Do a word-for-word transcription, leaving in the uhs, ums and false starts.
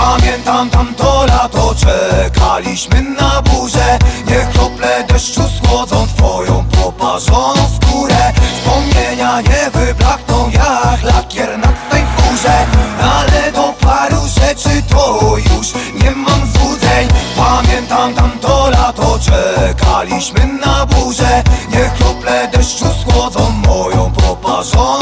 Pamiętam tamto lato, czekaliśmy na burzę. Niech krople deszczu schłodzą twoją poparzoną skórę. Wspomnienia nie wyblakną jak lakier na twej furze. Ale do paru rzeczy to już nie mam złudzeń. Pamiętam tamto lato, czekaliśmy na burzę. Niech krople deszczu schłodzą moją poparzoną